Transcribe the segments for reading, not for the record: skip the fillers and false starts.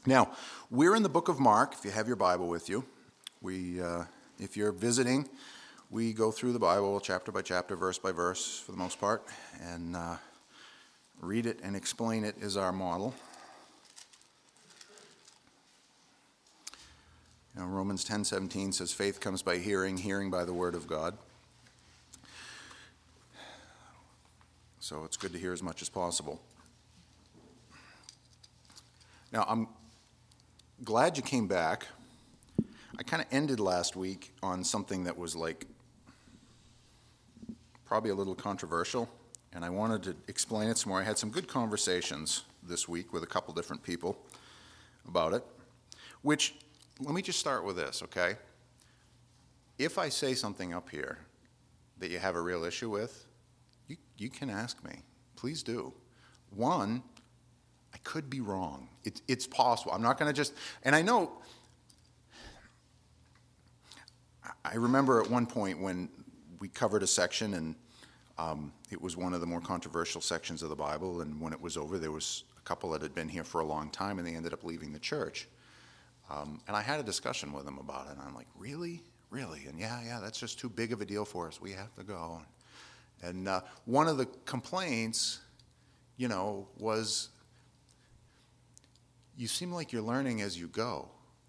Now, we're in the book of Mark, if you have your Bible with you. If you're visiting, we go through the Bible chapter by chapter, verse by verse, for the most part, and read it and explain it is our model. Romans 10:17 says, faith comes by hearing, hearing by the word of God. So it's good to hear as much as possible. Now, I'm glad you came back. I kind of ended last week on something that was probably a little controversial, and I wanted to explain it some more. I had some good conversations this week with a couple different people about it, which, let me just start with this, okay? If I say something up here that you have a real issue with, you can ask me. Please do. One, I could be wrong. It's possible. I'm not going to just, and I know, I remember at one point when we covered a section and it was one of the more controversial sections of the Bible, and when it was over, there was a couple that had been here for a long time and they ended up leaving the church. And I had a discussion with them about it, and I'm like, really? Really? And yeah, that's just too big of a deal for us. We have to go. And one of the complaints, was, you seem like you're learning as you go.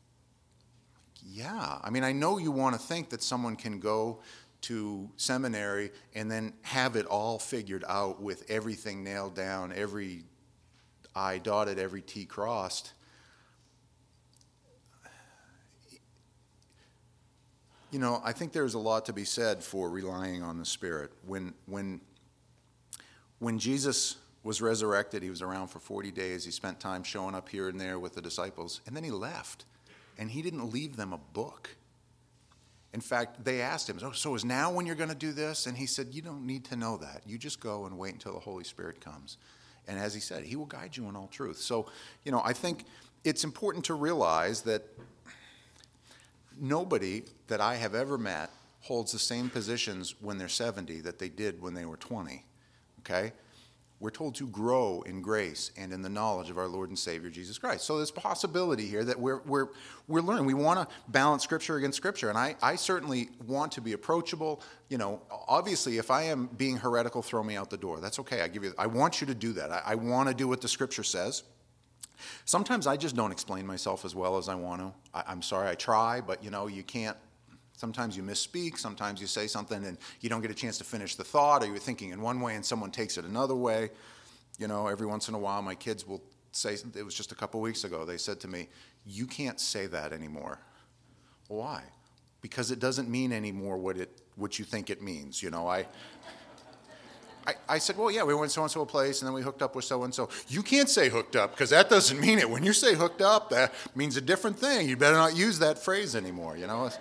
Yeah. I mean, I know you want to think that someone can go to seminary and then have it all figured out with everything nailed down, every I dotted, every T crossed. I think there's a lot to be said for relying on the Spirit. When Jesus was resurrected, he was around for 40 days. He spent time showing up here and there with the disciples, and then he left. And he didn't leave them a book. In fact, they asked him, so is now when you're going to do this? And he said, you don't need to know that. You just go and wait until the Holy Spirit comes. And as he said, he will guide you in all truth. So, I think it's important to realize that nobody that I have ever met holds the same positions when they're 70 that they did when they were 20, okay? We're told to grow in grace and in the knowledge of our Lord and Savior, Jesus Christ. So there's possibility here that we're learning. We want to balance Scripture against Scripture, and I certainly want to be approachable. Obviously, if I am being heretical, throw me out the door. That's okay. I want you to do that. I want to do what the Scripture says. Sometimes I just don't explain myself as well as I want to. I'm sorry, I try, but you can't. Sometimes you misspeak, sometimes you say something and you don't get a chance to finish the thought, or you're thinking in one way and someone takes it another way. Every once in a while my kids will say, it was just a couple weeks ago, they said to me, you can't say that anymore. Why? Because it doesn't mean anymore what you think it means. I said, well, yeah, we went so-and-so a place, and then we hooked up with so-and-so. You can't say hooked up, because that doesn't mean it. When you say hooked up, that means a different thing. You better not use that phrase anymore,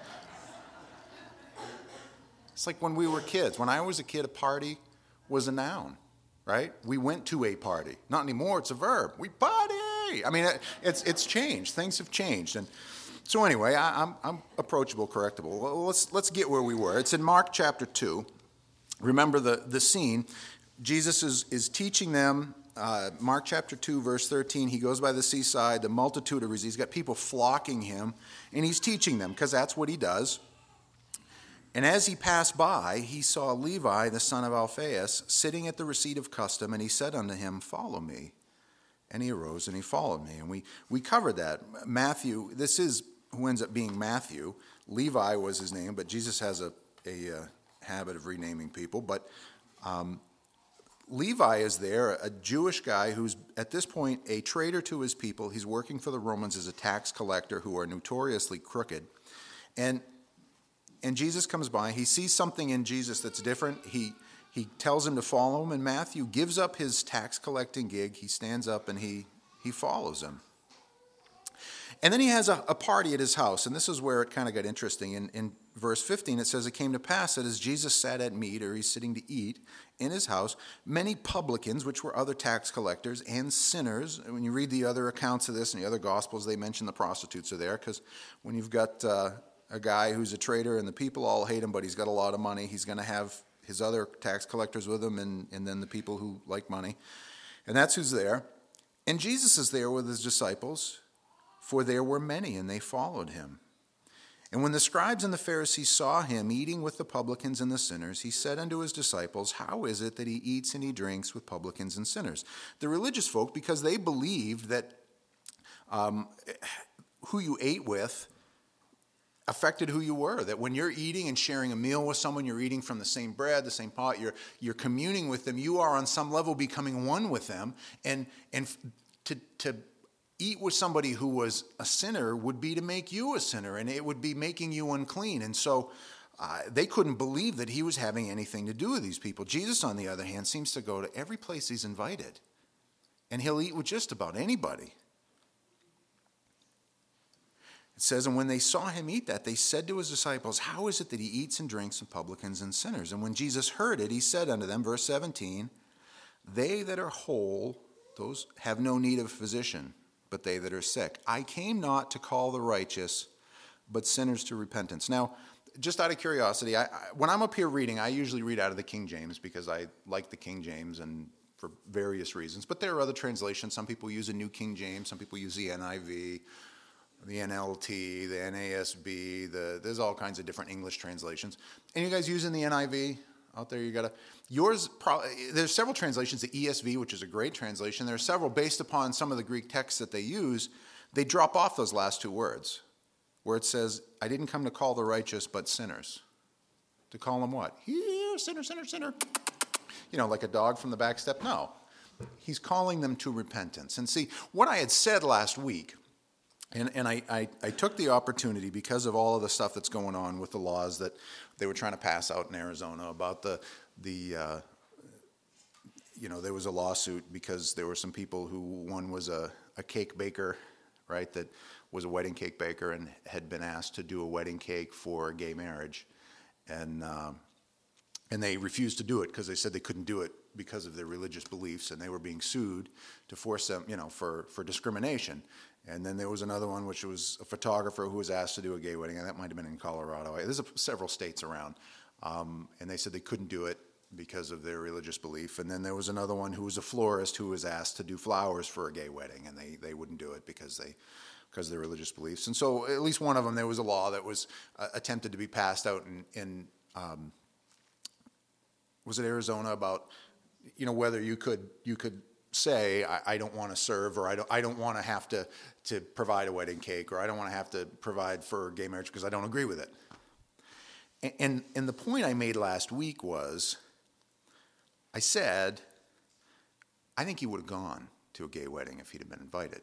It's like when we were kids. When I was a kid, a party was a noun, right? We went to a party. Not anymore, it's a verb. We party! I mean, it's changed. Things have changed. And so anyway, I'm approachable, correctable. Well, let's get where we were. It's in Mark chapter 2. Remember the scene. Jesus is teaching them, Mark chapter 2, verse 13. He goes by the seaside, the multitude of reasons. He's got people flocking him, and he's teaching them, because that's what he does. And as he passed by, he saw Levi, the son of Alphaeus, sitting at the receipt of custom, and he said unto him, follow me. And he arose and he followed me. And we covered that. Matthew, this is who ends up being Matthew. Levi was his name, but Jesus has a habit of renaming people. But Levi is there, a Jewish guy who's at this point a traitor to his people. He's working for the Romans as a tax collector, who are notoriously crooked. And Jesus comes by. He sees something in Jesus that's different. He tells him to follow him, and Matthew gives up his tax collecting gig. He stands up and he follows him. And then he has a party at his house, and this is where it kind of got interesting. In verse 15, it says, it came to pass that as Jesus sat at meat, or he's sitting to eat, in his house, many publicans, which were other tax collectors, and sinners. And when you read the other accounts of this in the other Gospels, they mention the prostitutes are there, because when you've got a guy who's a traitor and the people all hate him, but he's got a lot of money, he's going to have his other tax collectors with him, and then the people who like money. And that's who's there. And Jesus is there with his disciples, for there were many, and they followed him. And when the scribes and the Pharisees saw him eating with the publicans and the sinners, he said unto his disciples, how is it that he eats and he drinks with publicans and sinners? The religious folk, because they believed that who you ate with affected who you were, that when you're eating and sharing a meal with someone, you're eating from the same bread, the same pot, you're communing with them, you are on some level becoming one with them, and to eat with somebody who was a sinner would be to make you a sinner, and it would be making you unclean. And so they couldn't believe that he was having anything to do with these people. Jesus, on the other hand, seems to go to every place he's invited, and he'll eat with just about anybody. It says, and when they saw him eat that, they said to his disciples, how is it that he eats and drinks with publicans and sinners? And when Jesus heard it, he said unto them, verse 17, they that are whole, those have no need of a physician, but they that are sick. I came not to call the righteous, but sinners to repentance. Now, just out of curiosity, when I'm up here reading, I usually read out of the King James because I like the King James and for various reasons. But there are other translations. Some people use a New King James. Some people use the NIV, the NLT, the NASB. There's all kinds of different English translations. And you guys using the NIV? Out there, you got to. Yours, there's several translations. The ESV, which is a great translation. There are several based upon some of the Greek texts that they use. They drop off those last two words, where it says, "I didn't come to call the righteous, but sinners." To call them what? Here, sinner, sinner, sinner. You know, like a dog from the back step. No, he's calling them to repentance. And see, what I had said last week. And I took the opportunity because of all of the stuff that's going on with the laws that they were trying to pass out in Arizona about there was a lawsuit because there were some people who, one was a cake baker, right, that was a wedding cake baker and had been asked to do a wedding cake for a gay marriage. And they refused to do it because they said they couldn't do it because of their religious beliefs, and they were being sued to force them, for discrimination. And then there was another one, which was a photographer who was asked to do a gay wedding, and that might have been in Colorado. There's several states around. And they said they couldn't do it because of their religious belief. And then there was another one who was a florist who was asked to do flowers for a gay wedding, and they wouldn't do it because of their religious beliefs. And so at least one of them, there was a law that was attempted to be passed out in was it Arizona, about whether you could say I don't want to serve, or I don't want to have to provide a wedding cake, or I don't want to have to provide for gay marriage because I don't agree with it. And the point I made last week was, I said, I think he would have gone to a gay wedding if he'd have been invited.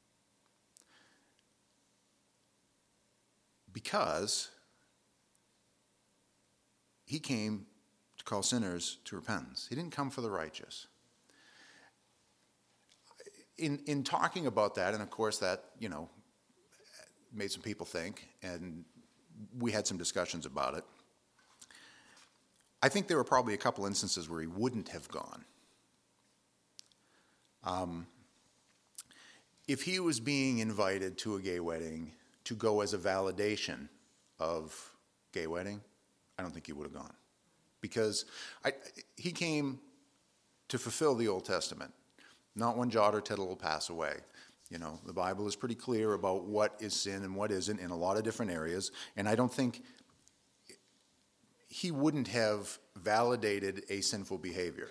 Because he came to call sinners to repentance. He didn't come for the righteous. In talking about that, and of course that, made some people think, and we had some discussions about it. I think there were probably a couple instances where he wouldn't have gone. If he was being invited to a gay wedding to go as a validation of gay wedding, I don't think he would have gone. Because he came to fulfill the Old Testament. Not one jot or tittle will pass away. The Bible is pretty clear about what is sin and what isn't in a lot of different areas. And I don't think he wouldn't have validated a sinful behavior.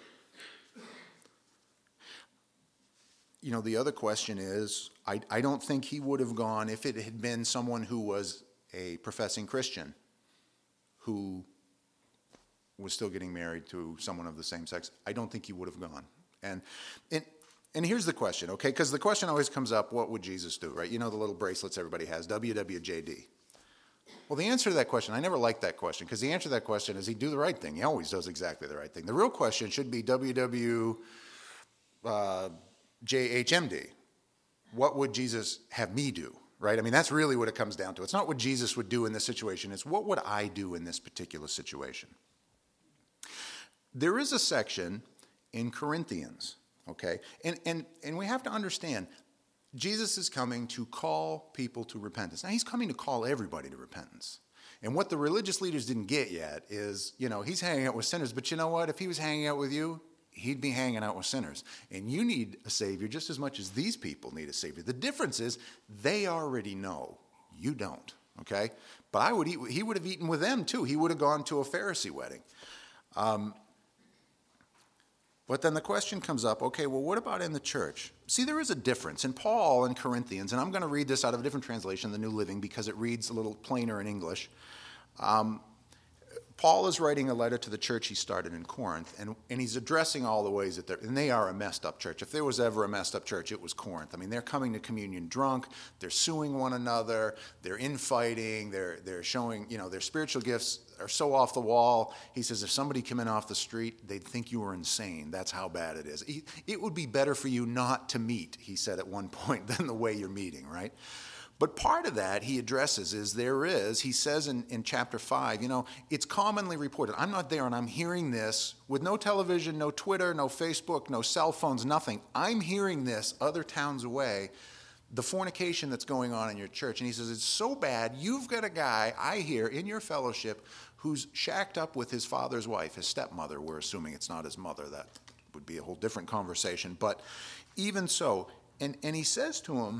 The other question is, I don't think he would have gone if it had been someone who was a professing Christian who was still getting married to someone of the same sex. I don't think he would have gone. And here's the question, okay? Because the question always comes up, what would Jesus do, right? The little bracelets everybody has, WWJD. Well, the answer to that question, I never liked that question, because the answer to that question is he'd do the right thing. He always does exactly the right thing. The real question should be WWJHMD. What would Jesus have me do, right? I mean, that's really what it comes down to. It's not what Jesus would do in this situation. It's what would I do in this particular situation? There is a section in Corinthians, okay? And we have to understand, Jesus is coming to call people to repentance. Now, he's coming to call everybody to repentance. And what the religious leaders didn't get yet is, he's hanging out with sinners, but you know what? If he was hanging out with you, he'd be hanging out with sinners. And you need a Savior just as much as these people need a Savior. The difference is they already know. You don't, okay? But he would have eaten with them too. He would have gone to a Pharisee wedding. But then the question comes up, okay, well, what about in the church? See, there is a difference. In Paul in Corinthians, and I'm going to read this out of a different translation, the New Living, because it reads a little plainer in English. Paul is writing a letter to the church he started in Corinth, and he's addressing all the ways that they are a messed up church. If there was ever a messed up church, it was Corinth. I mean, they're coming to communion drunk, they're suing one another, they're infighting, they're showing, their spiritual gifts are so off the wall. He says, if somebody came in off the street, they'd think you were insane. That's how bad it is. It would be better for you not to meet, he said at one point, than the way you're meeting, right? But part of that he addresses he says in chapter 5, it's commonly reported. I'm not there and I'm hearing this with no television, no Twitter, no Facebook, no cell phones, nothing. I'm hearing this other towns away, the fornication that's going on in your church. And he says, it's so bad, you've got a guy, I hear, in your fellowship who's shacked up with his father's wife, his stepmother. We're assuming it's not his mother. That would be a whole different conversation. But even so, and he says to him,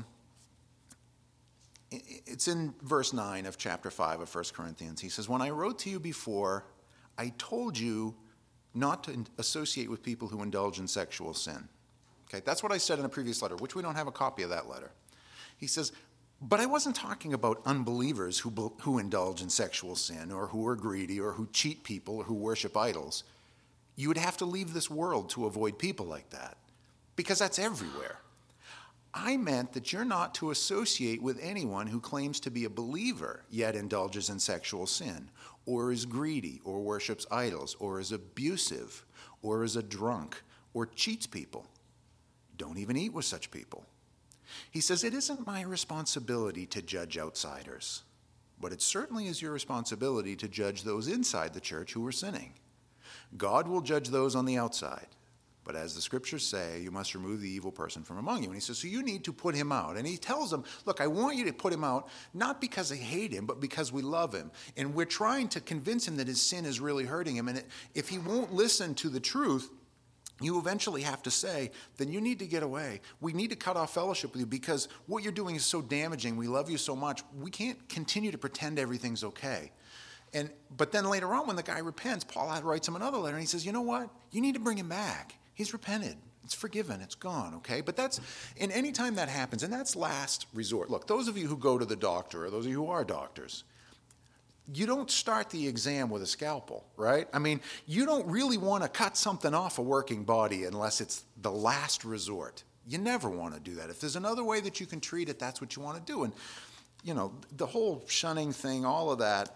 it's in verse 9 of chapter 5 of 1 Corinthians. He says, when I wrote to you before, I told you not to associate with people who indulge in sexual sin. Okay, that's what I said in a previous letter, which we don't have a copy of that letter. He says, but I wasn't talking about unbelievers who indulge in sexual sin or who are greedy or who cheat people or who worship idols. You would have to leave this world to avoid people like that, because that's everywhere. I meant that you're not to associate with anyone who claims to be a believer yet indulges in sexual sin, or is greedy, or worships idols, or is abusive, or is a drunk, or cheats people. Don't even eat with such people. He says, it isn't my responsibility to judge outsiders, but it certainly is your responsibility to judge those inside the church who are sinning. God will judge those on the outside. But as the scriptures say, you must remove the evil person from among you. And he says, so you need to put him out. And he tells them, look, I want you to put him out, not because I hate him, but because we love him. And we're trying to convince him that his sin is really hurting him. And if he won't listen to the truth, you eventually have to say, then you need to get away. We need to cut off fellowship with you because what you're doing is so damaging. We love you so much. We can't continue to pretend everything's okay. But then later on, when the guy repents, Paul writes him another letter, and he says, you know what? You need to bring him back. He's repented. It's forgiven. It's gone, okay? But and any time that happens, and that's last resort. Look, those of you who go to the doctor, or those of you who are doctors, you don't start the exam with a scalpel, right? I mean, you don't really want to cut something off a working body unless it's the last resort. You never want to do that. If there's another way that you can treat it, that's what you want to do. And, the whole shunning thing, all of that.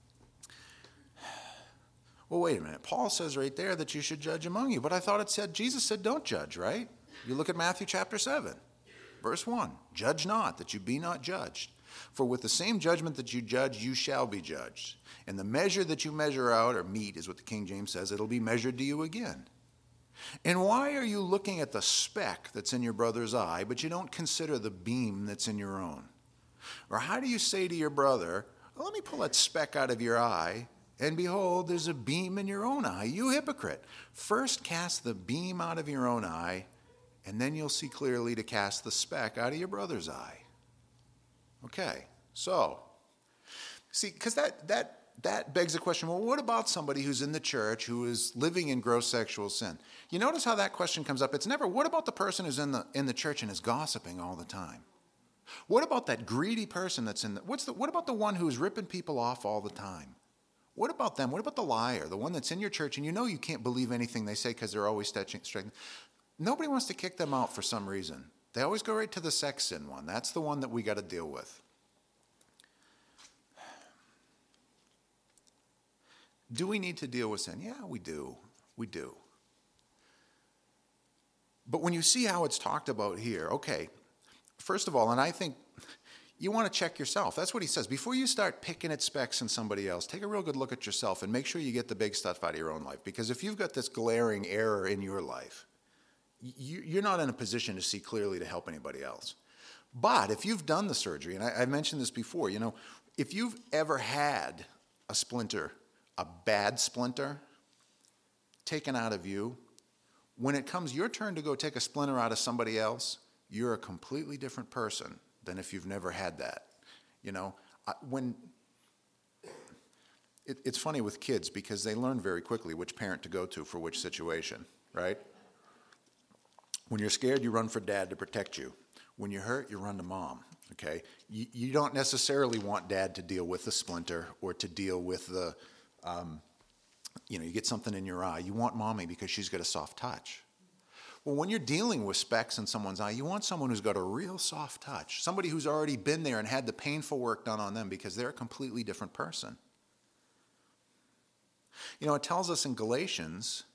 Well, wait a minute. Paul says right there that you should judge among you. But I thought Jesus said don't judge, right? You look at Matthew chapter 7, verse 1. Judge not, that you be not judged. For with the same judgment that you judge, you shall be judged. And the measure that you measure out, or meet is what the King James says, it'll be measured to you again. And why are you looking at the speck that's in your brother's eye, but you don't consider the beam that's in your own? Or how do you say to your brother, well, let me pull that speck out of your eye, and behold, there's a beam in your own eye. You hypocrite. First cast the beam out of your own eye, and then you'll see clearly to cast the speck out of your brother's eye. Okay, so, see, because that begs the question, well, what about somebody who's in the church who is living in gross sexual sin? You notice how that question comes up. It's never, what about the person who's in the church and is gossiping all the time? What about that greedy person that's what about the one who's ripping people off all the time? What about them? What about the liar, the one that's in your church and you can't believe anything they say because they're always straight? Nobody wants to kick them out for some reason. They always go right to the sex sin one. That's the one that we got to deal with. Do we need to deal with sin? Yeah, we do. We do. But when you see how it's talked about here, okay, first of all, and I think you want to check yourself. That's what he says. Before you start picking at specks in somebody else, take a real good look at yourself and make sure you get the big stuff out of your own life. Because if you've got this glaring error in your life, you're not in a position to see clearly to help anybody else. But if you've done the surgery, and I mentioned this before, if you've ever had a splinter, a bad splinter, taken out of you, When it comes your turn to go take a splinter out of somebody else, you're a completely different person than if you've never had that. It's funny with kids because they learn very quickly which parent to go to for which situation, right? When you're scared, you run for dad to protect you. When you're hurt, you run to mom, okay? You don't necessarily want dad to deal with the splinter or to deal with the, you get something in your eye. You want mommy because she's got a soft touch. Well, when you're dealing with specks in someone's eye, you want someone who's got a real soft touch, somebody who's already been there and had the painful work done on them because they're a completely different person. It tells us in Galatians,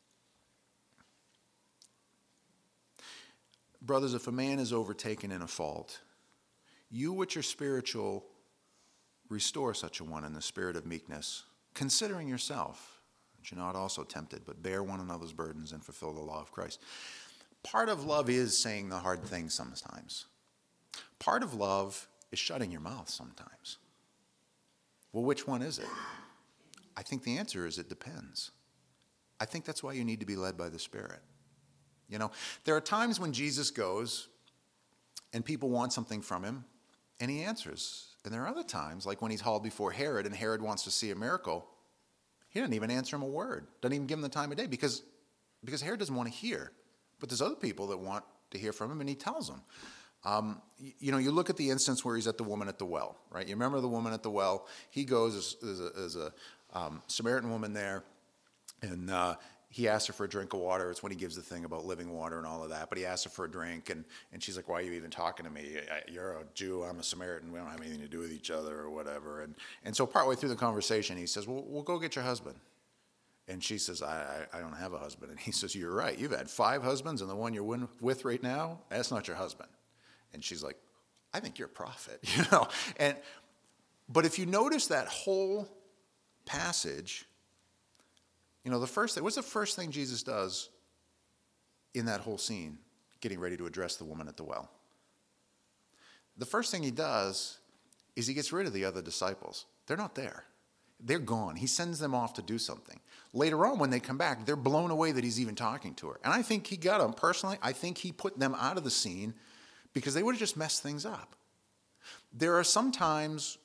brothers, if a man is overtaken in a fault, you which are spiritual, restore such a one in the spirit of meekness, considering yourself, that you're not also tempted, but bear one another's burdens and fulfill the law of Christ. Part of love is saying the hard things sometimes. Part of love is shutting your mouth sometimes. Well, which one is it? I think the answer is it depends. I think that's why you need to be led by the Spirit. There are times when Jesus goes and people want something from him and he answers. And there are other times, like when he's hauled before Herod and Herod wants to see a miracle, he doesn't even answer him a word, doesn't even give him the time of day because Herod doesn't want to hear. But there's other people that want to hear from him and he tells them. You look at the instance where he's at the woman at the well, right? You remember the woman at the well? He goes as a Samaritan woman there, and he asks her for a drink of water. It's when he gives the thing about living water and all of that. But he asks her for a drink, and she's like, why are you even talking to me? You're a Jew, I'm a Samaritan. We don't have anything to do with each other or whatever. And so partway through the conversation, he says, well, we'll go get your husband. And she says, I don't have a husband. And he says, you're right. You've had 5 husbands, and the one you're with right now, that's not your husband. And she's like, I think you're a prophet, But if you notice that whole passage, what's the first thing Jesus does in that whole scene, getting ready to address the woman at the well? The first thing he does is he gets rid of the other disciples. They're not there. They're gone. He sends them off to do something. Later on, when they come back, they're blown away that he's even talking to her. And I think he got them, personally, I think he put them out of the scene because they would have just messed things up. There are some times,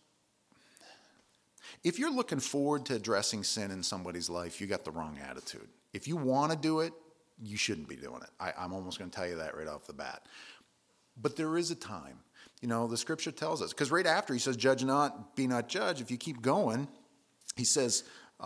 if you're looking forward to addressing sin in somebody's life, you got the wrong attitude. If you want to do it, you shouldn't be doing it. I'm almost going to tell you that right off the bat. But there is a time. The scripture tells us, because right after he says, judge not, be not judged, if you keep going, he says,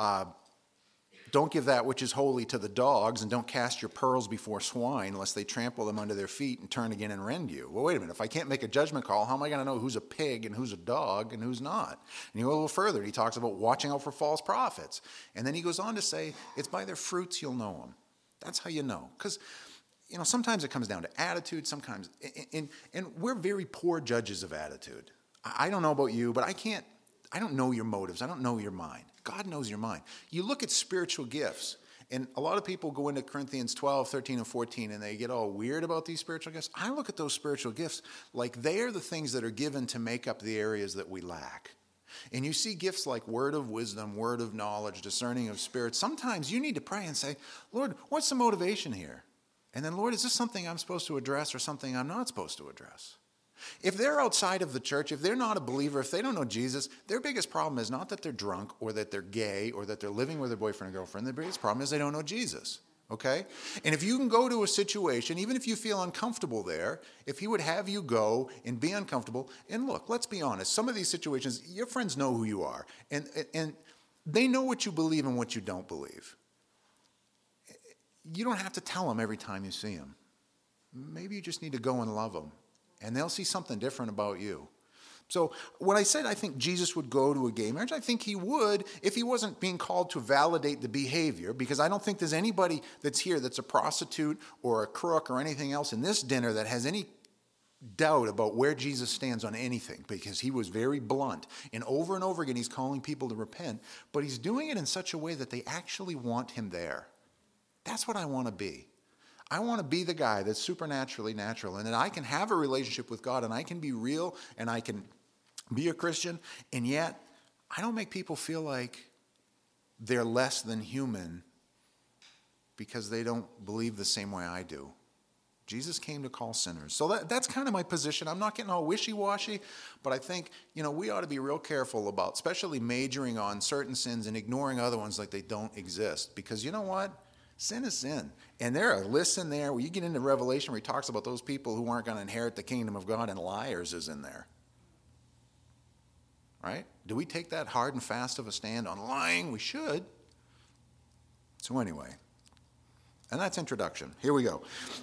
don't give that which is holy to the dogs, and don't cast your pearls before swine, lest they trample them under their feet and turn again and rend you. Well, wait a minute. If I can't make a judgment call, how am I going to know who's a pig and who's a dog and who's not? And you go a little further. He talks about watching out for false prophets. And then he goes on to say, it's by their fruits you'll know them. That's how you know. Because, sometimes it comes down to attitude. Sometimes, and we're very poor judges of attitude. I don't know about you, but I don't know your motives. I don't know your mind. God knows your mind. You look at spiritual gifts, and a lot of people go into Corinthians 12, 13, and 14, and they get all weird about these spiritual gifts. I look at those spiritual gifts like they are the things that are given to make up the areas that we lack. And you see gifts like word of wisdom, word of knowledge, discerning of spirits. Sometimes you need to pray and say, Lord, what's the motivation here? And then, Lord, is this something I'm supposed to address or something I'm not supposed to address? If they're outside of the church, if they're not a believer, if they don't know Jesus, their biggest problem is not that they're drunk or that they're gay or that they're living with their boyfriend or girlfriend. Their biggest problem is they don't know Jesus, okay? And if you can go to a situation, even if you feel uncomfortable there, if he would have you go and be uncomfortable, and look, let's be honest, some of these situations, your friends know who you are, and they know what you believe and what you don't believe. You don't have to tell them every time you see them. Maybe you just need to go and love them. And they'll see something different about you. So when I said I think Jesus would go to a gay marriage, I think he would if he wasn't being called to validate the behavior, because I don't think there's anybody that's here that's a prostitute or a crook or anything else in this dinner that has any doubt about where Jesus stands on anything, because he was very blunt. And over again, he's calling people to repent, but he's doing it in such a way that they actually want him there. That's what I want to be. I want to be the guy that's supernaturally natural, and that I can have a relationship with God, and I can be real, and I can be a Christian, and yet I don't make people feel like they're less than human because they don't believe the same way I do. Jesus came to call sinners. So that's kind of my position. I'm not getting all wishy-washy, but I think, we ought to be real careful about especially majoring on certain sins and ignoring other ones like they don't exist. Because you know what? Sin is sin. And there are lists in there where you get into Revelation where he talks about those people who aren't going to inherit the kingdom of God, and liars is in there. Right? Do we take that hard and fast of a stand on lying? We should. So anyway, and that's introduction. Here we go.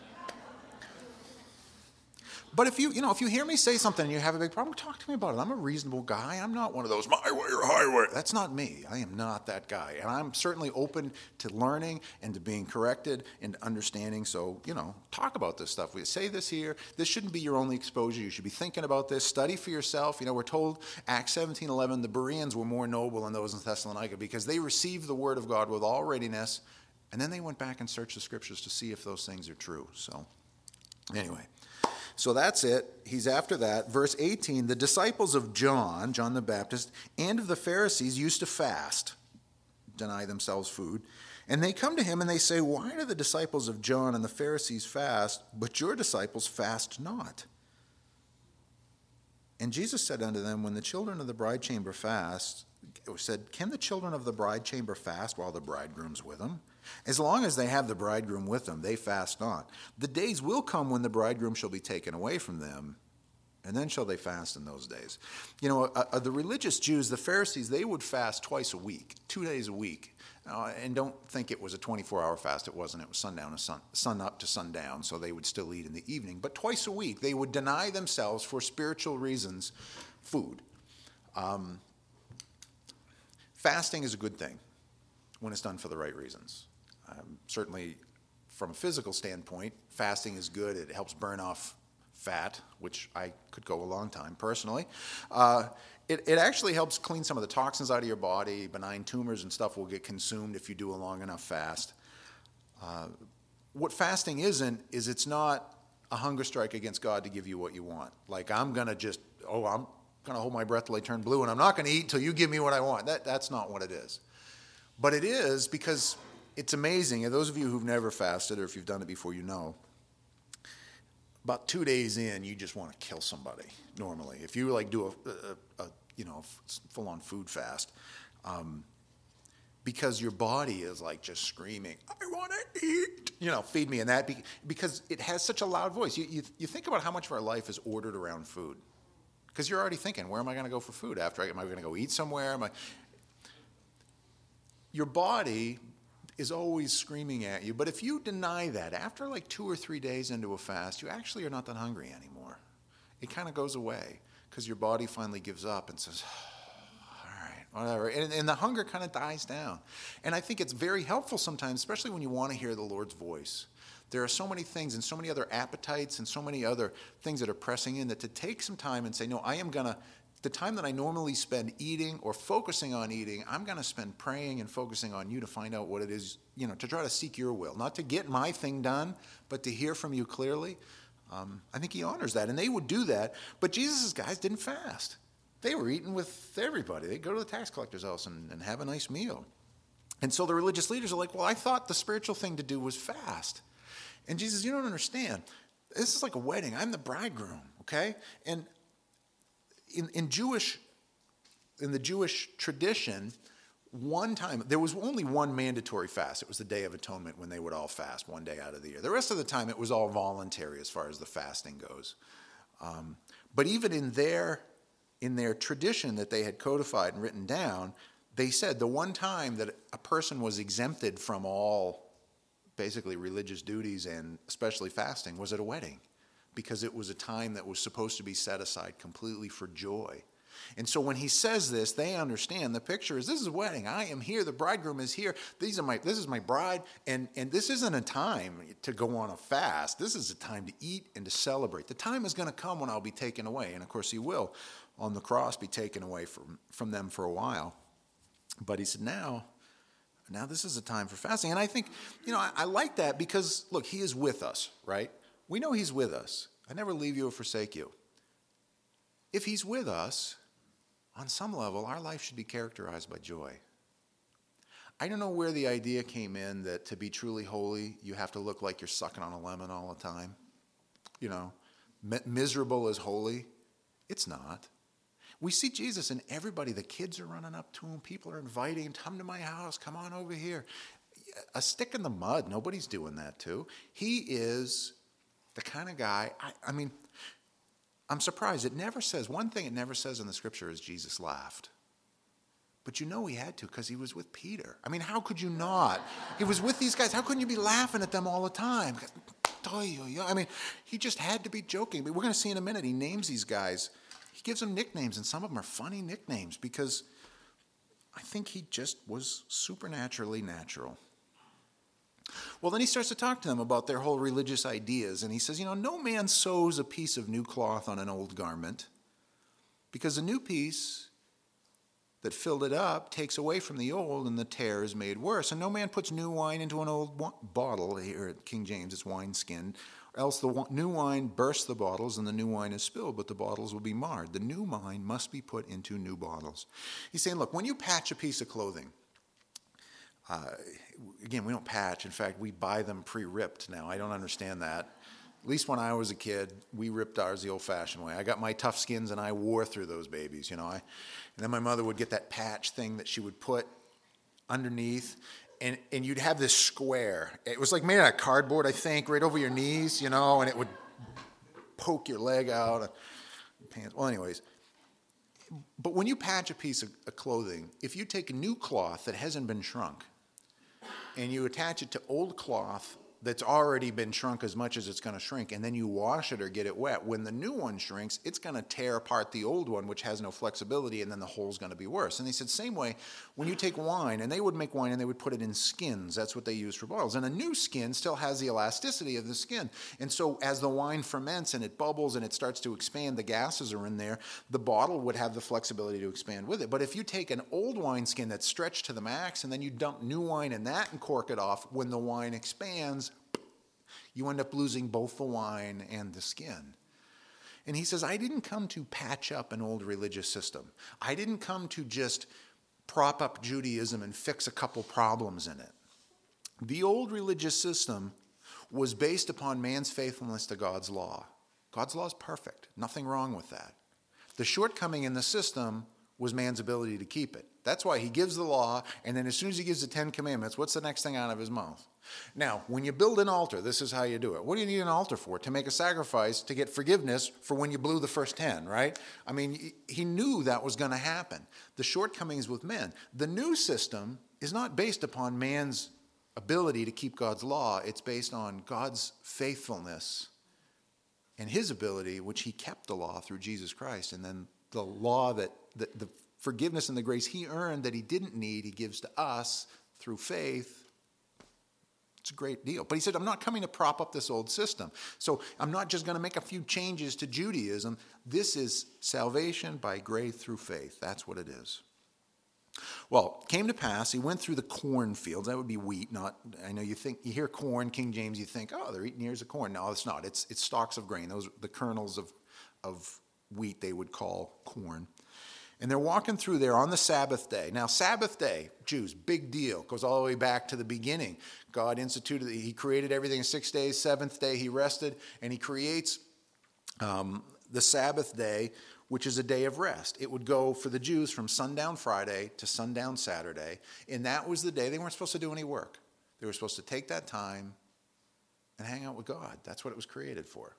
But if you hear me say something and you have a big problem, talk to me about it. I'm a reasonable guy. I'm not one of those, my way or highway. That's not me. I am not that guy. And I'm certainly open to learning and to being corrected and understanding. So, talk about this stuff. We say this here. This shouldn't be your only exposure. You should be thinking about this. Study for yourself. We're told, Acts 17:11, the Bereans were more noble than those in Thessalonica because they received the word of God with all readiness. And then they went back and searched the scriptures to see if those things are true. So, anyway. So that's it. He's after that. Verse 18, the disciples of John the Baptist, and of the Pharisees used to fast, deny themselves food. And they come to him and they say, why do the disciples of John and the Pharisees fast, but your disciples fast not? And Jesus said unto them, when the children of the bride chamber fast, said, can the children of the bride chamber fast while the bridegroom's with them? As long as they have the bridegroom with them, they fast not. The days will come when the bridegroom shall be taken away from them, and then shall they fast in those days. The religious Jews, the Pharisees, they would fast twice a week, 2 days a week. And don't think it was a 24-hour fast. It wasn't. It was sun up to sundown, so they would still eat in the evening. But twice a week, they would deny themselves for spiritual reasons food. Fasting is a good thing when it's done for the right reasons. Certainly, from a physical standpoint, fasting is good. It helps burn off fat, which I could go a long time personally. It actually helps clean some of the toxins out of your body. Benign tumors and stuff will get consumed if you do a long enough fast. What fasting isn't is it's not a hunger strike against God to give you what you want. Like I'm going to hold my breath till I turn blue, and I'm not going to eat till you give me what I want. That's not what it is. But it is because it's amazing. And those of you who've never fasted, or if you've done it before, about 2 days in, you just want to kill somebody normally. If you do a full-on food fast, because your body is just screaming, I want to eat, feed me. And that because it has such a loud voice. You think about how much of our life is ordered around food. Because you're already thinking, where am I going to go for food after? Am I going to go eat somewhere? Your body is always screaming at you. But if you deny that, after 2 or 3 days into a fast, you actually are not that hungry anymore. It kind of goes away because your body finally gives up and says, all right, whatever. And the hunger kind of dies down. And I think it's very helpful sometimes, especially when you want to hear the Lord's voice. There are so many things and so many other appetites and so many other things that are pressing in that to take some time and say, no, the time that I normally spend eating or focusing on eating, I'm going to spend praying and focusing on you to find out what it is, to try to seek your will. Not to get my thing done, but to hear from you clearly. I think he honors that. And they would do that. But Jesus' guys didn't fast. They were eating with everybody. They'd go to the tax collector's house and have a nice meal. And so the religious leaders are like, well, I thought the spiritual thing to do was fast. And Jesus, you don't understand. This is like a wedding. I'm the bridegroom, okay? And in the Jewish tradition, one time, there was only one mandatory fast. It was the Day of Atonement when they would all fast 1 day out of the year. The rest of the time, it was all voluntary as far as the fasting goes. But even in their tradition that they had codified and written down, they said the one time that a person was exempted from all basically religious duties and especially fasting was at a wedding, because it was a time that was supposed to be set aside completely for joy. And so when he says this, they understand the picture is this is a wedding. I am here. The bridegroom is here. This is my bride. And this isn't a time to go on a fast. This is a time to eat and to celebrate. The time is going to come when I'll be taken away. And of course he will on the cross be taken away from them for a while. But he said, now this is a time for fasting. And I think, I like that because, look, he is with us, right? We know he's with us. I never leave you or forsake you. If he's with us, on some level, our life should be characterized by joy. I don't know where the idea came in that to be truly holy, you have to look like you're sucking on a lemon all the time. You know, miserable is holy. It's not. We see Jesus and everybody, the kids are running up to him. People are inviting him, come to my house, come on over here. A stick in the mud, nobody's doing that to. He is the kind of guy, I mean, I'm surprised. It never says, one thing it never says in the scripture is Jesus laughed. But you know he had to because he was with Peter. I mean, how could you not? He was with these guys. How couldn't you be laughing at them all the time? I mean, he just had to be joking. But we're going to see in a minute, he names these guys. He gives them nicknames, and some of them are funny nicknames because I think he just was supernaturally natural. Well, then he starts to talk to them about their whole religious ideas, and he says, no man sews a piece of new cloth on an old garment because the new piece that filled it up takes away from the old, and the tear is made worse. And no man puts new wine into an old bottle. Here at King James, it's wineskin. Or else the new wine bursts the bottles, and the new wine is spilled, but the bottles will be marred. The new wine must be put into new bottles. He's saying, look, when you patch a piece of clothing, again, we don't patch. In fact, we buy them pre-ripped now. I don't understand that. At least when I was a kid, we ripped ours the old-fashioned way. I got my tough skins, and I wore through those babies, and then my mother would get that patch thing that she would put underneath, and you'd have this square. It was like made out of cardboard, I think, right over your knees, and it would poke your leg out. Pants. Well, anyways. But when you patch a piece of clothing, if you take a new cloth that hasn't been shrunk, and you attach it to old cloth that's already been shrunk as much as it's going to shrink, and then you wash it or get it wet, when the new one shrinks, it's going to tear apart the old one, which has no flexibility, and then the hole's going to be worse. And he said, same way, when you take wine, and they would make wine and they would put it in skins. That's what they use for bottles. And a new skin still has the elasticity of the skin. And so as the wine ferments and it bubbles and it starts to expand, the gases are in there, the bottle would have the flexibility to expand with it. But if you take an old wine skin that's stretched to the max, and then you dump new wine in that and cork it off, when the wine expands, you end up losing both the wine and the skin. And he says, I didn't come to patch up an old religious system. I didn't come to just prop up Judaism and fix a couple problems in it. The old religious system was based upon man's faithfulness to God's law. God's law is perfect. Nothing wrong with that. The shortcoming in the system was man's ability to keep it. That's why he gives the law, and then as soon as he gives the 10 Commandments, what's the next thing out of his mouth? Now, when you build an altar, this is how you do it. What do you need an altar for? To make a sacrifice, to get forgiveness for when you blew the first 10, right? I mean, he knew that was going to happen. The shortcomings with men. The new system is not based upon man's ability to keep God's law. It's based on God's faithfulness and his ability, which he kept the law through Jesus Christ, and then the law that the forgiveness and the grace he earned that he didn't need, he gives to us through faith. It's a great deal. But he said, I'm not coming to prop up this old system. So I'm not just going to make a few changes to Judaism. This is salvation by grace through faith. That's what it is. Well, it came to pass, he went through the cornfields. That would be wheat, not, I know you hear corn, King James, you think, oh, they're eating ears of corn. No, it's not. It's stalks of grain. Those, the kernels of wheat they would call corn. And they're walking through there on the Sabbath day. Now, Sabbath day, Jews, big deal. Goes all the way back to the beginning. God instituted, he created everything in 6 days. Seventh day, he rested. And he creates the Sabbath day, which is a day of rest. It would go for the Jews from sundown Friday to sundown Saturday. And that was the day they weren't supposed to do any work. They were supposed to take that time and hang out with God. That's what it was created for.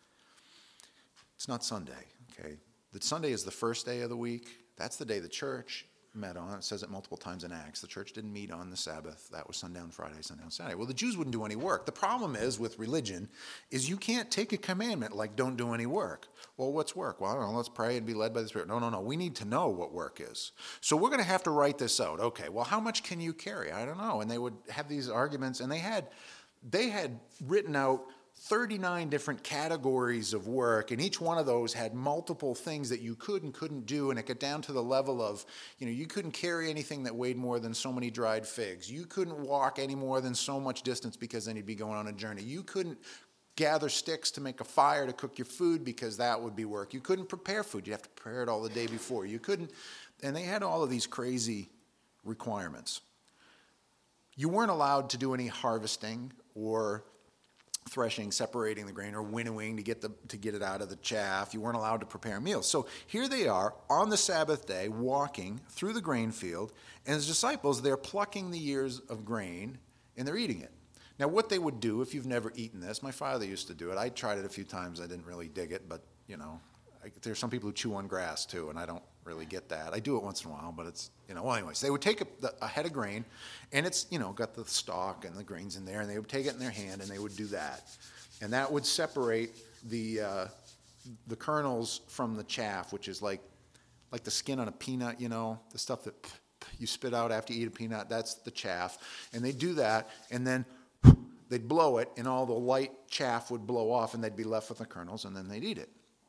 It's not Sunday, okay? That Sunday is the first day of the week. That's the day the church met on. It says it multiple times in Acts. The church didn't meet on the Sabbath. That was sundown Friday, sundown Saturday. Well, the Jews wouldn't do any work. The problem is with religion is you can't take a commandment like don't do any work. Well, what's work? Well, I don't know. Let's pray and be led by the Spirit. No. We need to know what work is. So we're going to have to write this out. Okay, well, how much can you carry? I don't know. And they would have these arguments, and they had written out 39 different categories of work, and each one of those had multiple things that you could and couldn't do, and it got down to the level of, you couldn't carry anything that weighed more than so many dried figs. You couldn't walk any more than so much distance because then you'd be going on a journey. You couldn't gather sticks to make a fire to cook your food because that would be work. You couldn't prepare food. You'd have to prepare it all the day before. You couldn't, and they had all of these crazy requirements. You weren't allowed to do any harvesting or threshing, separating the grain, or winnowing to get it out of the chaff. You weren't allowed to prepare meals. So here they are on the Sabbath day, walking through the grain field, and his disciples, they're plucking the ears of grain, and they're eating it. Now, what they would do, if you've never eaten this, my father used to do it. I tried it a few times. I didn't really dig it, but, there's some people who chew on grass, too, and I don't really get that. I do it once in a while, but it's, well, anyways, they would take a head of grain, and it's, got the stalk and the grains in there, and they would take it in their hand, and they would do that. And that would separate the kernels from the chaff, which is like the skin on a peanut, the stuff that you spit out after you eat a peanut, that's the chaff. And they'd do that, and then they'd blow it, and all the light chaff would blow off, and they'd be left with the kernels, and then they'd eat it.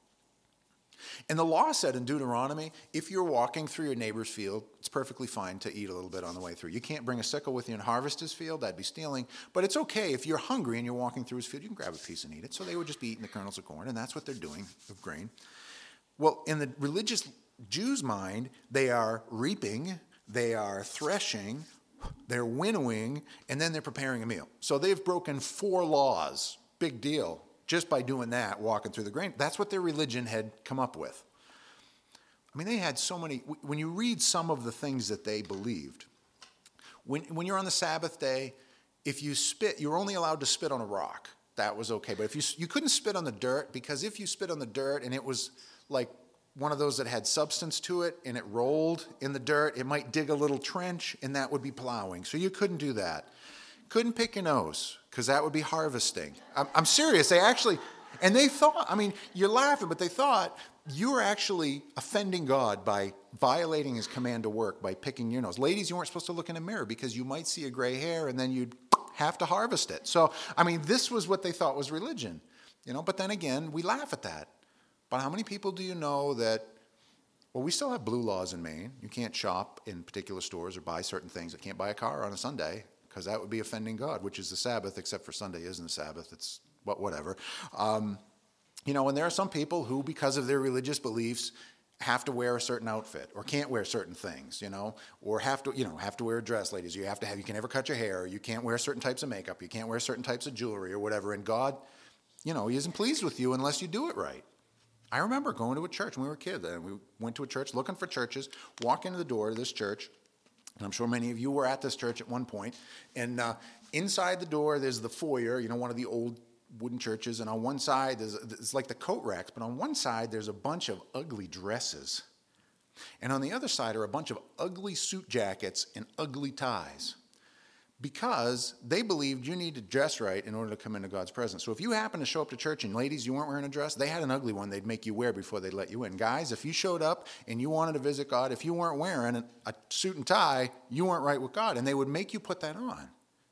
And the law said in Deuteronomy, if you're walking through your neighbor's field, it's perfectly fine to eat a little bit on the way through. You can't bring a sickle with you and harvest his field. That'd be stealing. But it's okay if you're hungry and you're walking through his field, you can grab a piece and eat it. So they would just be eating the kernels of corn, and that's what they're doing of grain. Well, in the religious Jews' mind, they are reaping, they are threshing, they're winnowing, and then they're preparing a meal. So they've broken 4 laws. Big deal. Just by doing that, walking through the grain. That's what their religion had come up with. I mean, they had so many. When you read some of the things that they believed, when you're on the Sabbath day, if you spit, you're only allowed to spit on a rock. That was okay. But if you couldn't spit on the dirt, because if you spit on the dirt and it was like one of those that had substance to it and it rolled in the dirt, it might dig a little trench, and that would be plowing. So you couldn't do that. Couldn't pick your nose, because that would be harvesting. I'm serious. They actually, and they thought, you're laughing, but they thought you were actually offending God by violating his command to work, by picking your nose. Ladies, you weren't supposed to look in a mirror because you might see a gray hair and then you'd have to harvest it. So, this was what they thought was religion. But then again, we laugh at that. But how many people do you know that, well, we still have blue laws in Maine. You can't shop in particular stores or buy certain things. You can't buy a car on a Sunday, because that would be offending God, which is the Sabbath, except for Sunday isn't the Sabbath. It's whatever. And there are some people who, because of their religious beliefs, have to wear a certain outfit or can't wear certain things, or have to wear a dress, ladies. You can never cut your hair. You can't wear certain types of makeup. You can't wear certain types of jewelry or whatever. And God, he isn't pleased with you unless you do it right. I remember going to a church when we were kids. And we went to a church looking for churches, walk into the door of this church. And I'm sure many of you were at this church at one point. And inside the door, there's the foyer, one of the old wooden churches. And on one side, it's like the coat racks. But on one side, there's a bunch of ugly dresses. And on the other side are a bunch of ugly suit jackets and ugly ties. Because they believed you need to dress right in order to come into God's presence. So if you happen to show up to church and ladies, you weren't wearing a dress, they had an ugly one they'd make you wear before they'd let you in. Guys, if you showed up and you wanted to visit God, if you weren't wearing a suit and tie, you weren't right with God, and they would make you put that on.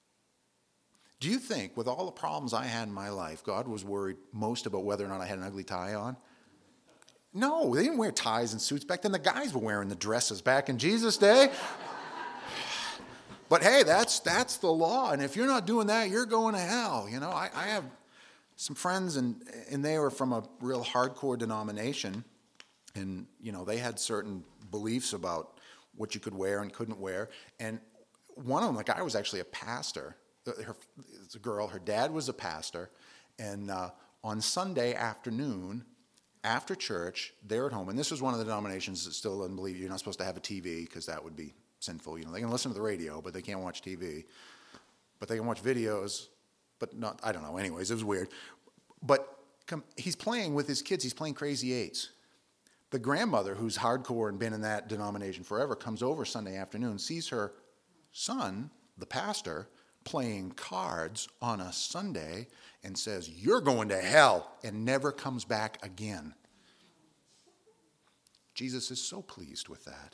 Do you think, with all the problems I had in my life, God was worried most about whether or not I had an ugly tie on? No, they didn't wear ties and suits back then. The guys were wearing the dresses back in Jesus' day. But hey, that's the law, and if you're not doing that, you're going to hell. I have some friends, and they were from a real hardcore denomination, and they had certain beliefs about what you could wear and couldn't wear. And one of them, the guy was actually a pastor. It's a girl. Her dad was a pastor, and on Sunday afternoon, after church, they're at home, and this was one of the denominations that still doesn't believe you're not supposed to have a TV because that would be sinful. They can listen to the radio, but they can't watch TV. But they can watch videos, but not, I don't know. Anyways, it was weird. But he's playing with his kids. He's playing Crazy Eights. The grandmother, who's hardcore and been in that denomination forever, comes over Sunday afternoon, sees her son, the pastor, playing cards on a Sunday, and says, "You're going to hell," and never comes back again. Jesus is so pleased with that.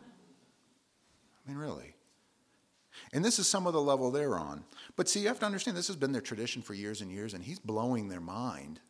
Really. And this is some of the level they're on. But see, you have to understand, this has been their tradition for years and years, and he's blowing their mind.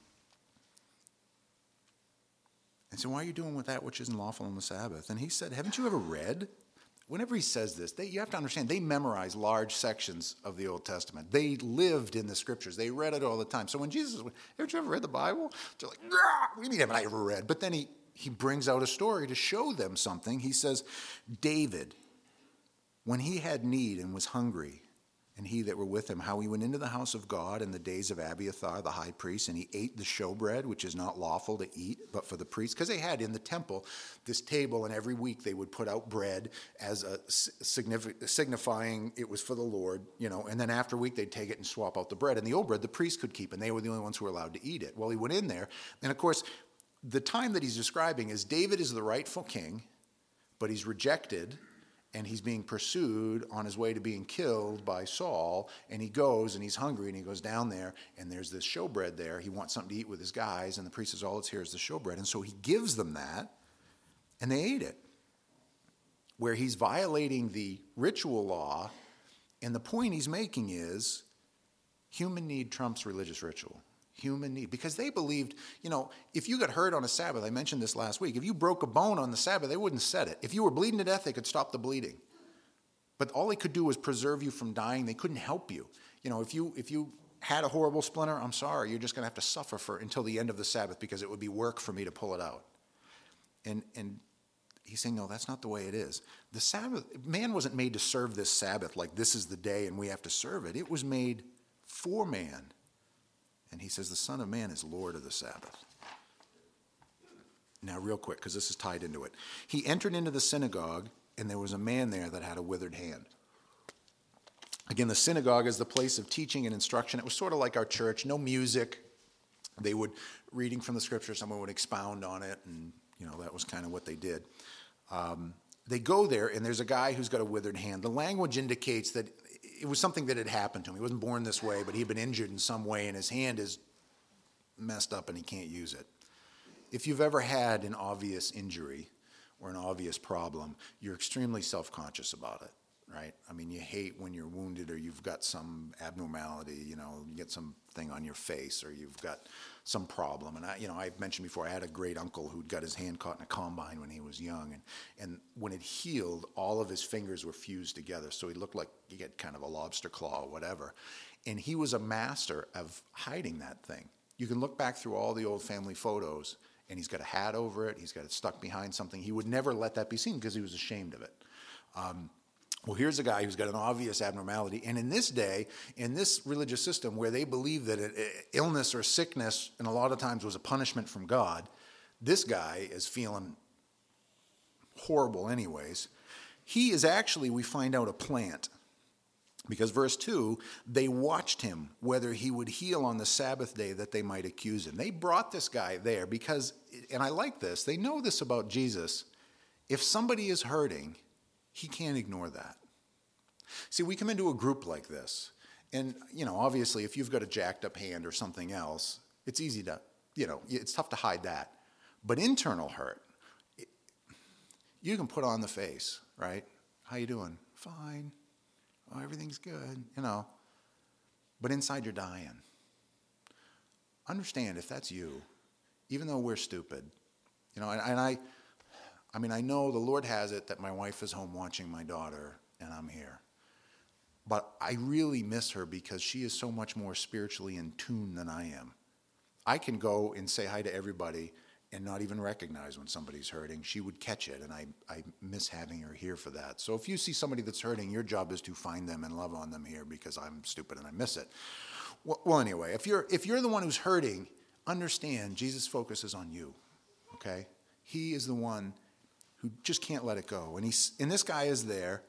And so why are you doing with that which isn't lawful on the Sabbath? And he said, haven't you ever read? Whenever he says this, you have to understand, they memorize large sections of the Old Testament. They lived in the Scriptures. They read it all the time. So when Jesus, haven't you ever read the Bible? They're like, what do you mean haven't I ever read? But then he brings out a story to show them something. He says, David, when he had need and was hungry, and he that were with him, how he went into the house of God in the days of Abiathar the high priest, and he ate the showbread, which is not lawful to eat, but for the priests. Because they had in the temple this table, and every week they would put out bread as a signifying it was for the Lord, and then after a week they'd take it and swap out the bread. And the old bread the priests could keep, and they were the only ones who were allowed to eat it. Well, he went in there, and of course, the time that he's describing is David is the rightful king, but he's rejected, and he's being pursued on his way to being killed by Saul, and he goes, and he's hungry, and he goes down there, and there's this showbread there. He wants something to eat with his guys, and the priest says, all that's here is the showbread. And so he gives them that, and they ate it, where he's violating the ritual law, and the point he's making is human need trumps religious ritual. Human need. Because they believed, if you got hurt on a Sabbath, I mentioned this last week, if you broke a bone on the Sabbath, they wouldn't set it. If you were bleeding to death, they could stop the bleeding. But all they could do was preserve you from dying. They couldn't help you. If you had a horrible splinter, I'm sorry, you're just going to have to suffer until the end of the Sabbath because it would be work for me to pull it out. And he's saying, no, that's not the way it is. The Sabbath, man wasn't made to serve this Sabbath like this is the day and we have to serve it. It was made for man. And he says the Son of Man is Lord of the Sabbath. Now, real quick, because this is tied into it. He entered into the synagogue, and there was a man there that had a withered hand. Again, the synagogue is the place of teaching and instruction. It was sort of like our church, no music. They would, reading from the scripture, someone would expound on it, and that was kind of what they did. They go there, and there's a guy who's got a withered hand. The language indicates that it was something that had happened to him. He wasn't born this way, but he'd been injured in some way, and his hand is messed up, and he can't use it. If you've ever had an obvious injury or an obvious problem, you're extremely self-conscious about it, right? I mean, you hate when you're wounded or you've got some abnormality, you get something on your face or you've got some problem. And I've mentioned before, I had a great uncle who'd got his hand caught in a combine when he was young. And when it healed, all of his fingers were fused together. So he looked like he had kind of a lobster claw or whatever. And he was a master of hiding that thing. You can look back through all the old family photos, and he's got a hat over it. He's got it stuck behind something. He would never let that be seen because he was ashamed of it. Well, here's a guy who's got an obvious abnormality. And in this day, in this religious system where they believe that illness or sickness, and a lot of times was a punishment from God, this guy is feeling horrible anyways. He is actually, we find out, a plant. Because verse 2, they watched him whether he would heal on the Sabbath day that they might accuse him. They brought this guy there because, and I like this, they know this about Jesus. If somebody is hurting, he can't ignore that. See, we come into a group like this, and, obviously, if you've got a jacked up hand or something else, it's easy to, it's tough to hide that. But internal hurt, you can put on the face, right? How you doing? Fine. Oh, everything's good, But inside you're dying. Understand, if that's you, even though we're stupid, and I know the Lord has it that my wife is home watching my daughter and I'm here. But I really miss her because she is so much more spiritually in tune than I am. I can go and say hi to everybody and not even recognize when somebody's hurting. She would catch it, and I miss having her here for that. So if you see somebody that's hurting, your job is to find them and love on them here because I'm stupid and I miss it. Well, anyway, if you're the one who's hurting, understand Jesus focuses on you, okay? He is the one who just can't let it go. And this guy is there.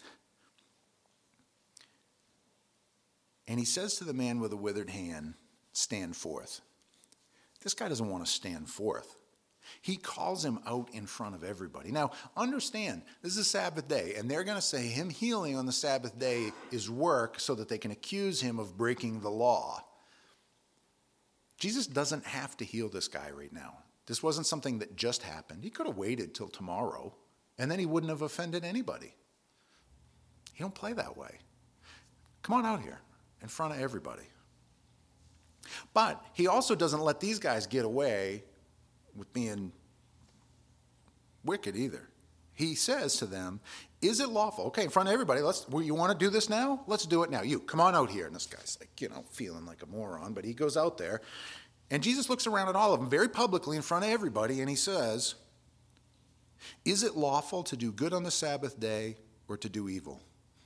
And he says to the man with a withered hand, stand forth. This guy doesn't want to stand forth. He calls him out in front of everybody. Now, understand, this is a Sabbath day, and they're going to say him healing on the Sabbath day is work so that they can accuse him of breaking the law. Jesus doesn't have to heal this guy right now. This wasn't something that just happened. He could have waited till tomorrow, and then he wouldn't have offended anybody. He don't play that way. Come on out here in front of everybody. But he also doesn't let these guys get away with being wicked either. He says to them, is it lawful? Okay, in front of everybody, you want to do this now? Let's do it now. You, come on out here. And this guy's like, feeling like a moron, but he goes out there. And Jesus looks around at all of them very publicly in front of everybody, and he says, is it lawful to do good on the Sabbath day or to do evil?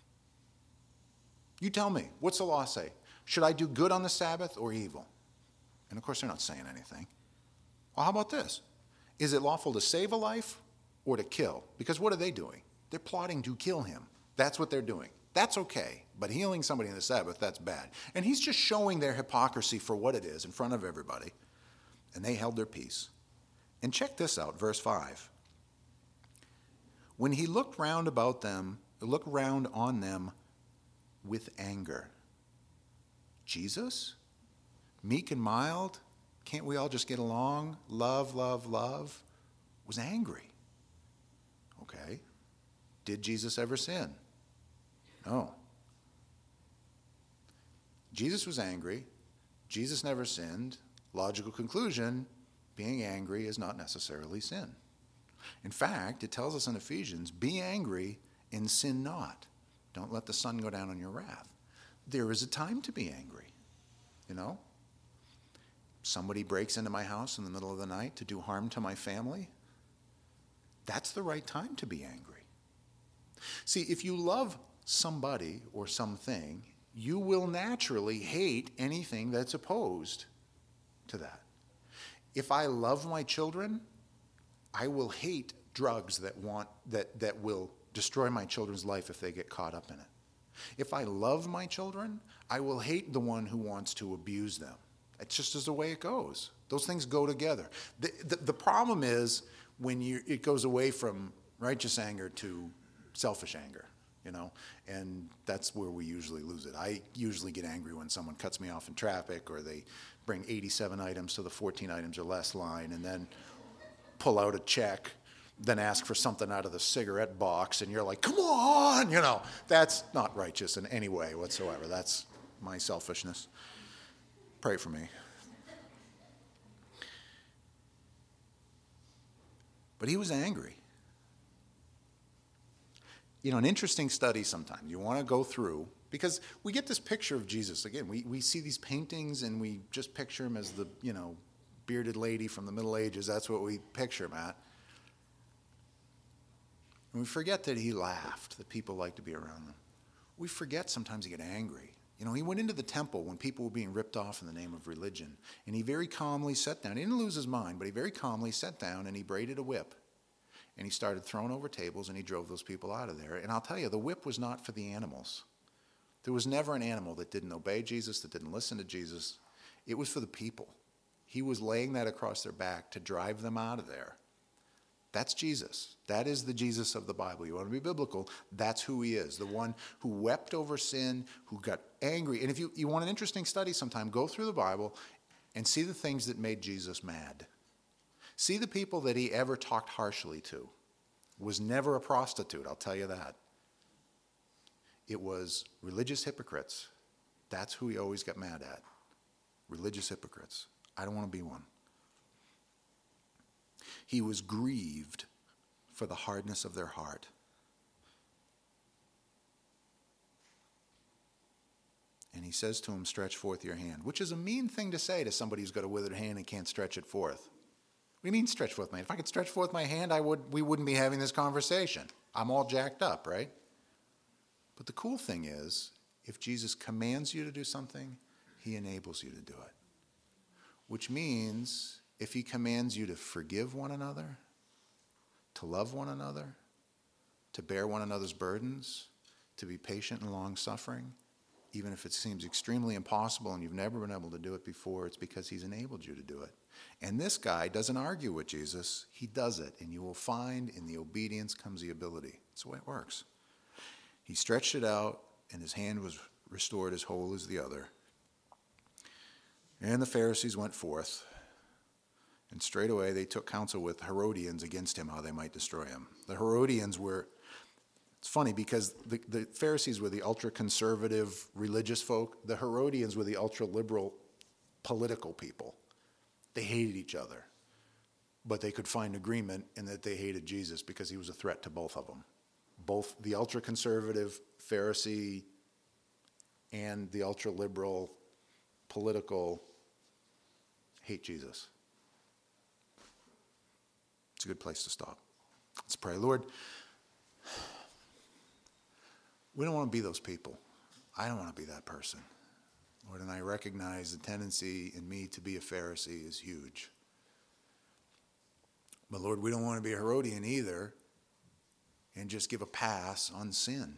You tell me. What's the law say? Should I do good on the Sabbath or evil? And of course, they're not saying anything. Well, how about this? Is it lawful to save a life or to kill? Because what are they doing? They're plotting to kill him. That's what they're doing. That's okay. But healing somebody on the Sabbath, that's bad. And he's just showing their hypocrisy for what it is in front of everybody. And they held their peace. And check this out, verse 5. When he looked round on them with anger. Jesus? Meek and mild? Can't we all just get along? Love, love, love? Was angry. Okay. Did Jesus ever sin? No. Jesus was angry. Jesus never sinned. Logical conclusion, being angry is not necessarily sin. In fact, it tells us in Ephesians, be angry and sin not. Don't let the sun go down on your wrath. There is a time to be angry, you know? Somebody breaks into my house in the middle of the night to do harm to my family. That's the right time to be angry. See, if you love somebody or something, you will naturally hate anything that's opposed to that. If I love my children, I will hate drugs that will destroy my children's life if they get caught up in it. If I love my children, I will hate the one who wants to abuse them. It's just as the way it goes. Those things go together. The problem is when it goes away from righteous anger to selfish anger, you know, and that's where we usually lose it. I usually get angry when someone cuts me off in traffic or they bring 87 items to the 14 items or less line and then pull out a check, then ask for something out of the cigarette box, and you're like, come on, you know. That's not righteous in any way whatsoever. That's my selfishness. Pray for me. But he was angry. You know, an interesting study sometimes. You want to go through, because we get this picture of Jesus. Again, we see these paintings, and we just picture him as the, you know, bearded lady from the Middle Ages. That's what we picture him at. And we forget that he laughed, that people liked to be around him. We forget sometimes he get angry. You know, he went into the temple when people were being ripped off in the name of religion, and he very calmly sat down. He didn't lose his mind, but he very calmly sat down and he braided a whip, and he started throwing over tables, and he drove those people out of there. And I'll tell you, the whip was not for the animals. There was never an animal that didn't obey Jesus, that didn't listen to Jesus. It was for the people. He was laying that across their back to drive them out of there. That's Jesus. That is the Jesus of the Bible. You want to be biblical, that's who he is. The one who wept over sin, who got angry. And if you want an interesting study sometime, go through the Bible and see the things that made Jesus mad. See the people that he ever talked harshly to. Was never a prostitute, I'll tell you that. It was religious hypocrites. That's who he always got mad at. Religious hypocrites. I don't want to be one. He was grieved for the hardness of their heart. And he says to him, stretch forth your hand, which is a mean thing to say to somebody who's got a withered hand and can't stretch it forth. What do you mean stretch forth my hand? If I could stretch forth my hand, we wouldn't be having this conversation. I'm all jacked up, right? But the cool thing is, if Jesus commands you to do something, he enables you to do it. Which means if he commands you to forgive one another, to love one another, to bear one another's burdens, to be patient and long-suffering, even if it seems extremely impossible and you've never been able to do it before, it's because he's enabled you to do it. And this guy doesn't argue with Jesus. He does it. And you will find in the obedience comes the ability. That's the way it works. He stretched it out, and his hand was restored as whole as the other. And the Pharisees went forth, and straightway they took counsel with the Herodians against him, how they might destroy him. The Herodians were, it's funny because the Pharisees were the ultra-conservative religious folk. The Herodians were the ultra-liberal political people. They hated each other, but they could find agreement in that they hated Jesus because he was a threat to both of them. Both the ultra-conservative Pharisee and the ultra-liberal political hate Jesus. It's a good place to stop. Let's pray. Lord, We don't want to be those people. I don't want to be that person. Lord, and I recognize the tendency in me to be a Pharisee is huge. But Lord, we don't want to be a Herodian either and just give a pass on sin.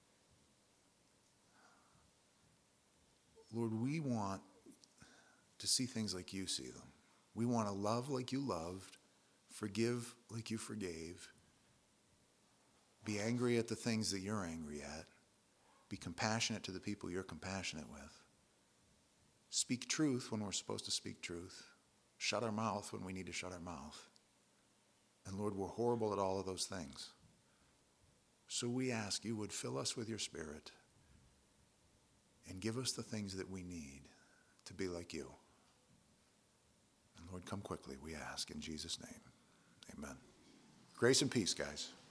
Lord, we want to see things like you see them. We want to love like you loved, forgive like you forgave, be angry at the things that you're angry at, be compassionate to the people you're compassionate with, speak truth when we're supposed to speak truth, shut our mouth when we need to shut our mouth. And Lord, we're horrible at all of those things. So we ask you would fill us with your Spirit and give us the things that we need to be like you. And Lord, come quickly, we ask in Jesus' name. Amen. Grace and peace, guys.